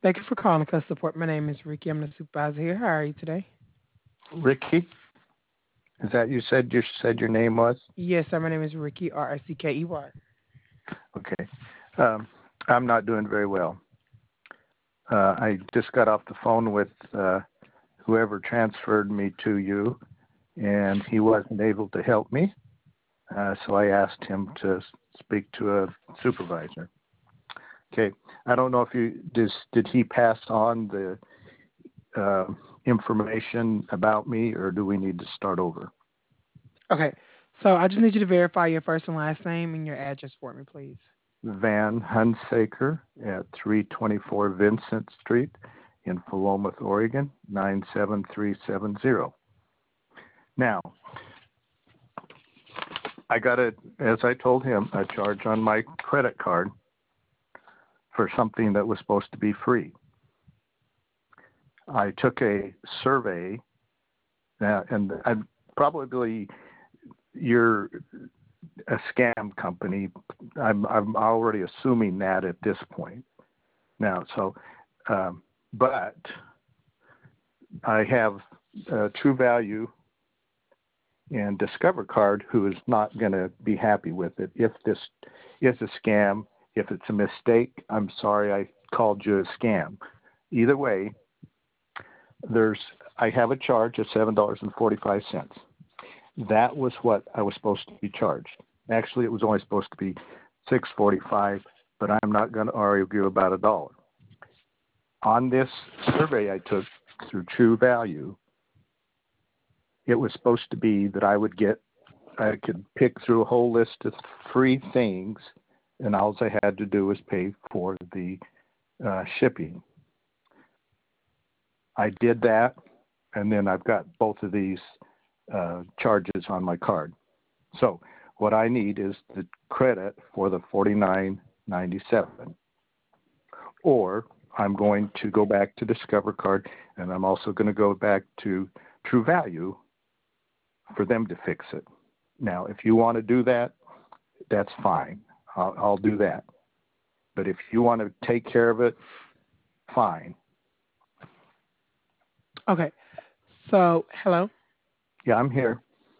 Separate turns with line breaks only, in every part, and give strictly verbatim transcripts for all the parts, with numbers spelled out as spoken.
Thank you for calling Customer Support. My name is Ricky. I'm the supervisor here. How are you today?
Ricky, is that you said you said your name was?
Yes, sir. My name is Ricky, R I C K E Y.
Okay. Um, I'm not doing very well. Uh, I just got off the phone with uh, whoever transferred me to you, and he wasn't able to help me. Uh, so I asked him to speak to a supervisor. Okay. I don't know if you did. Did he pass on the uh, information about me, or do we need to start over?
Okay. So I just need you to verify your first and last name and your address for me, please.
Van Hunsaker at three twenty-four Vincent Street in Philomath, Oregon, nine seven three seven zero. Now, I got a, as I told him, a charge on my credit card for something that was supposed to be free. I took a survey, uh, and I probably you're a scam company. I'm I'm already assuming that at this point. Now, so, um, but I have uh, True Value and Discover Card who is not going to be happy with it. If this is a scam, if it's a mistake, I'm sorry I called you a scam. Either way, there's I have a charge of seven dollars and forty-five cents. That was what I was supposed to be charged. Actually, it was only supposed to be six forty-five, but I'm not going to argue about a dollar. On this survey I took through True Value, it was supposed to be that I would get, I could pick through a whole list of free things, and all I had to do was pay for the uh, shipping. I did that, and then I've got both of these uh, charges on my card. So what I need is the credit for the forty-nine ninety-seven, or I'm going to go back to Discover Card, and I'm also going to go back to True Value for them to fix it. Now, if you want to do that, that's fine. I'll, I'll do that. But if you want to take care of it, fine.
Okay. So, hello?
Yeah, I'm here.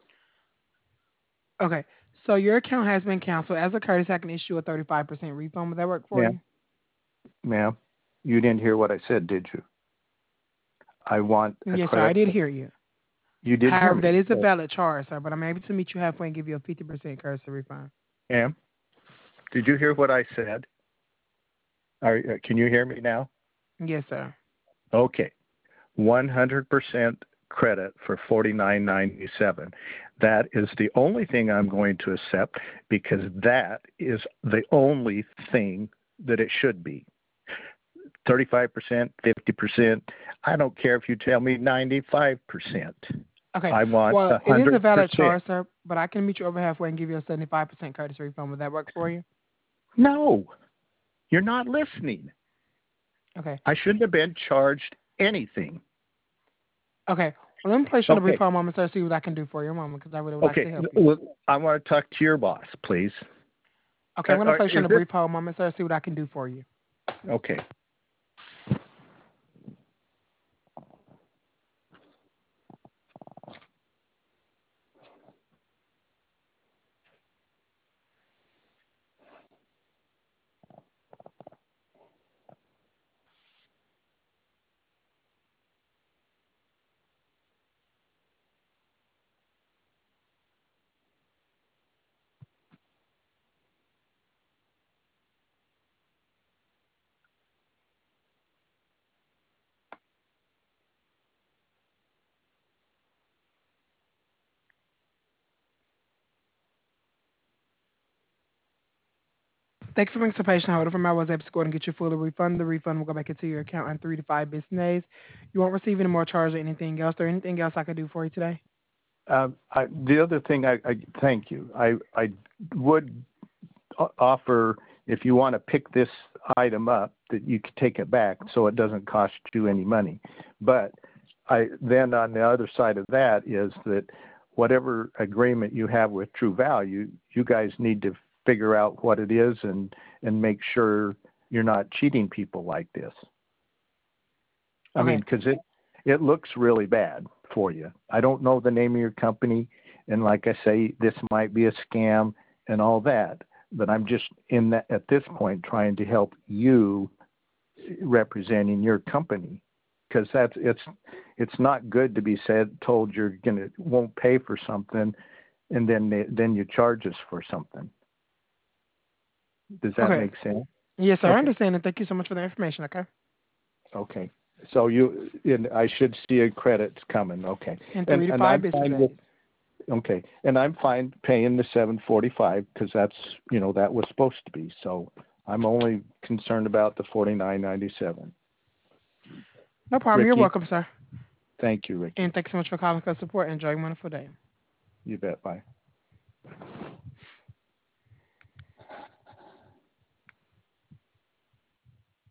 Okay. So your account has been canceled. As a courtesy, I can issue a thirty-five percent refund. Would that work for
Ma'am,
you?
ma'am, you didn't hear what I said, did you? I want a
Yes, sir. I
credit.
did hear you.
You did hear
However,
me.
that is a
So,
valid charge, sir, but I'm able to meet you halfway and give you a fifty percent courtesy refund.
ma'am, did you hear what I said? Are, uh, can you hear me now?
Yes, sir.
Okay. one hundred percent credit for forty-nine ninety-seven. That is the only thing I'm going to accept because that is the only thing that it should be. thirty-five percent, fifty percent, I don't care if you tell me ninety-five percent.
Okay.
I want
Well, it is a valid
one hundred percent.
charge, sir, but I can meet you over halfway and give you a seventy-five percent courtesy refund. Would that work for you?
No, you're not listening.
Okay.
I shouldn't have been charged anything.
Okay. Well, let me place you on a brief
Okay.
hold, Mama, sir, see what I can do for you, Mama, because I really would like
Okay.
to help you.
Well, I want to talk to your boss, please.
Okay,
Uh,
I'm going to
uh,
place you on
is
a
it?
brief hold, Mama, sir, see what I can do for you.
Okay.
Thank you for being so patient. However, from I was able to go ahead and get you fully refunded. The refund will go back into your account in three to five business days. You won't receive any more charge or anything else. Is there anything else I could do for you today?
Um, I, the other thing, I, I thank you. I, I would o- offer if you want to pick this item up that you could take it back so it doesn't cost you any money. But I then on the other side of that is that whatever agreement you have with True Value, you guys need to figure out what it is and and make sure you're not cheating people like this. I mean,
Okay.
because it it looks really bad for you. I don't know the name of your company, and like I say, this might be a scam and all that. But I'm just in that at this point trying to help you representing your company, because that's it's it's not good to be said told you're gonna won't pay for something, and then they, then you charge us for something. Does that
Okay.
make sense?
Yes, sir. I
Okay.
understand, and thank you so much for the information. Okay.
Okay. So you, and I should see a credit coming. Okay.
In
And
three to
and
five
I'm
business
fine with,
days.
okay. And I'm fine paying the seven forty-five because that's, you know, that was supposed to be. So I'm only concerned about the forty-nine ninety-seven.
No problem. You're
Ricky,
welcome, sir.
thank you, Ricky.
And thanks so much for calling for support. Enjoy a wonderful day.
You bet. Bye.